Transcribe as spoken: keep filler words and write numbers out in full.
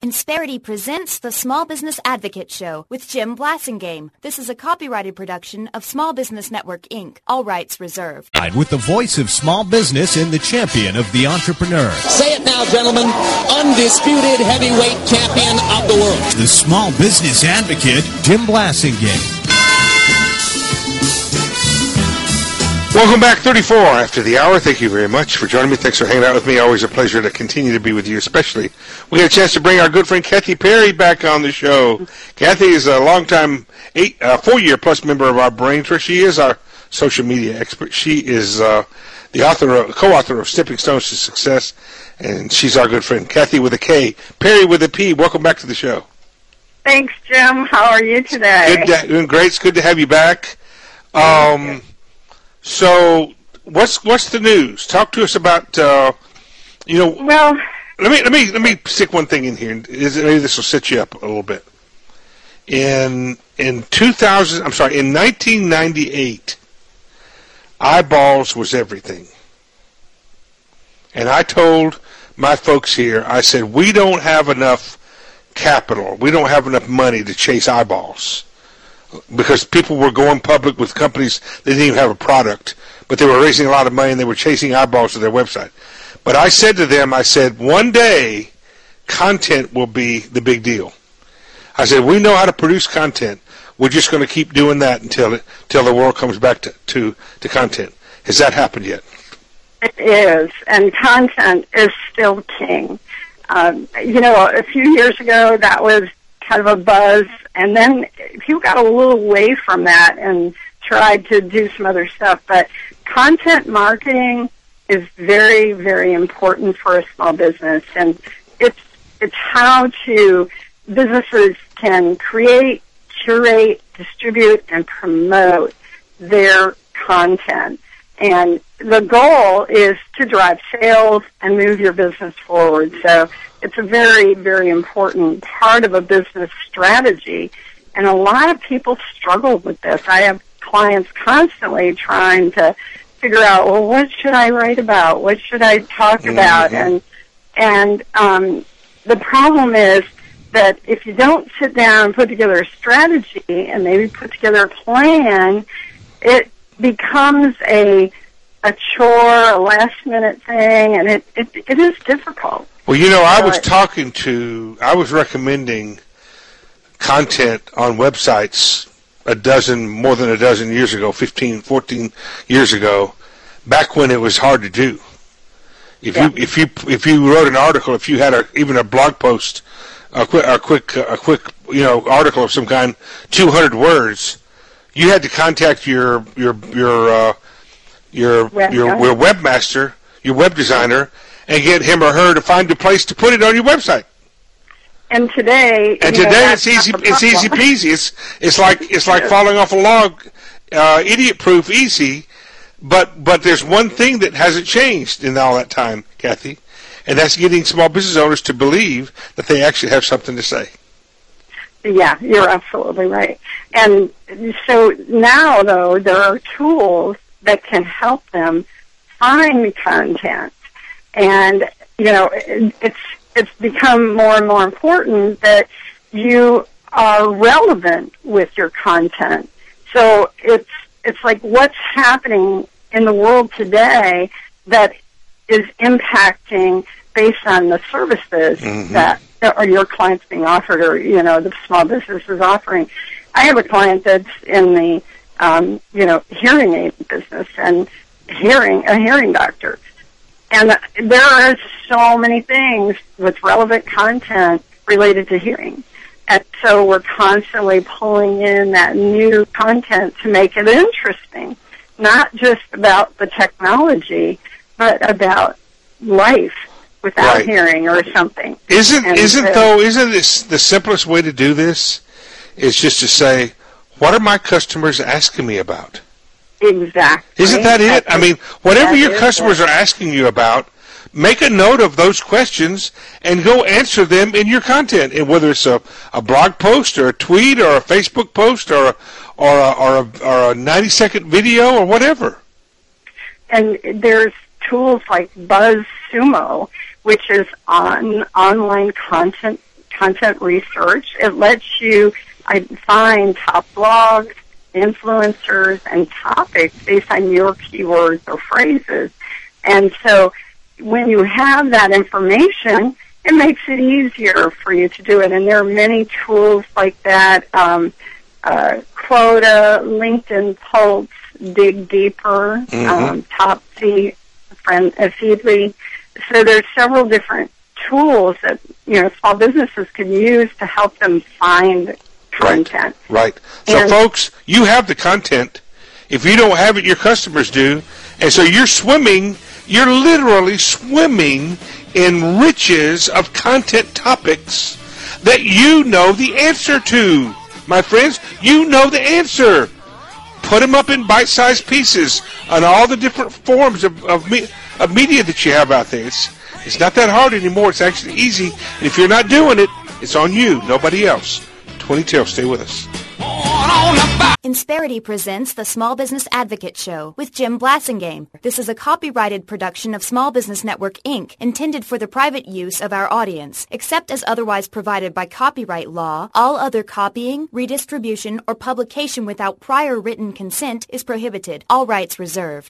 Insperity presents the Small Business Advocate Show with Jim Blasingame. This is a copyrighted production of Small Business Network, Incorporated. All rights reserved. With the voice of small business and the champion of the entrepreneur. Say it now, gentlemen. Undisputed heavyweight champion of the world. The Small Business Advocate, Jim Blasingame. Welcome back, thirty-four after the hour. Thank you very much for joining me. Thanks for hanging out with me. Always a pleasure to continue to be with you, especially we had a chance to bring our good friend Kathy Perry back on the show. Kathy is a longtime eight, uh, four-year-plus member of our brain trust. She is our social media expert. She is uh, the author, of, co-author of Stepping Stones to Success, and she's our good friend. Kathy with a K, Perry with a P. Welcome back to the show. Thanks, Jim. How are you today? Good, doing great. It's good to have you back. Um... So, what's what's the news? Talk to us about, uh, you know. Well, let me let me let me stick one thing in here. Is maybe this will set you up a little bit. In in two thousand, I'm sorry, in nineteen ninety-eight, eyeballs was everything. And I told my folks here, I said, we don't have enough capital, we don't have enough money to chase eyeballs. Because people were going public with companies that didn't even have a product, but they were raising a lot of money and they were chasing eyeballs to their website. But I said to them, I said, one day, content will be the big deal. I said, we know how to produce content. We're just going to keep doing that until it, until the world comes back to, to, to content. Has that happened yet? It is, and content is still king. Um, you know, a few years ago, that was kind of a buzz, and then people got a little away from that and tried to do some other stuff. But content marketing is very, very important for a small business, and it's it's how to businesses can create, curate, distribute, and promote their content. And the goal is to drive sales and move your business forward. So it's a very, very important part of a business strategy. And a lot of people struggle with this. I have clients constantly trying to figure out, well, what should I write about? What should I talk mm-hmm. about? And and um, the problem is that if you don't sit down and put together a strategy and maybe put together a plan, it becomes a a chore, a last-minute thing, and it, it it is difficult. Well, you know, I was talking to, I was recommending content on websites a dozen, more than a dozen years ago, fifteen, fourteen years ago, back when it was hard to do. If yeah. you if you if you wrote an article, if you had a, even a blog post, a quick a quick a quick you know article of some kind, two hundred words, you had to contact your your your uh, your web your, your webmaster, your web designer, and get him or her to find a place to put it on your website. And today, and you today know, it's easy. It's easy peasy. It's it's like it's like falling off a log, uh, idiot proof, easy. But but there's one thing that hasn't changed in all that time, Kathy, and that's getting small business owners to believe that they actually have something to say. Yeah, you're absolutely right. And so now, though, there are tools that can help them find content, and you know it's it's become more and more important that you are relevant with your content. So it's it's like what's happening in the world today that is impacting based on the services mm-hmm. that are your clients being offered, or you know the small business is offering. I have a client that's in the um, you know hearing aid business and hearing a hearing doctor, and there are so many things with relevant content related to hearing. And so we're constantly pulling in that new content to make it interesting, not just about the technology, but about life without right. hearing or something. Isn't and isn't so, though isn't this the simplest way to do this? Is just to say, what are my customers asking me about? Exactly. Isn't that it? That's I mean, whatever your customers it. are asking you about, make a note of those questions and go answer them in your content. And whether it's a, a blog post or a tweet or a Facebook post or a, or a, or a, or a ninety second video or whatever. And there's tools like BuzzSumo, which is on online content content research. It lets you I find top blogs, influencers, and topics based on your keywords or phrases. And so when you have that information, it makes it easier for you to do it. And there are many tools like that, um, uh, Quota, LinkedIn Pulse, Dig Deeper, mm-hmm. um, Topsy, friend, uh, Feedly. So there's several different tools that, you know, small businesses can use to help them find content. Right. right. So, and, folks, you have the content. If you don't have it, your customers do. And so you're swimming, you're literally swimming in riches of content topics that you know the answer to. My friends, you know the answer. Put them up in bite-sized pieces on all the different forms of, of, me, of media that you have out there. It's, it's not that hard anymore. It's actually easy. And if you're not doing it, it's on you, nobody else. twenty till, stay with us. Insperity presents the Small Business Advocate Show with Jim Blasingame. This is a copyrighted production of Small Business Network, Incorporated, intended for the private use of our audience. Except as otherwise provided by copyright law, all other copying, redistribution, or publication without prior written consent is prohibited. All rights reserved.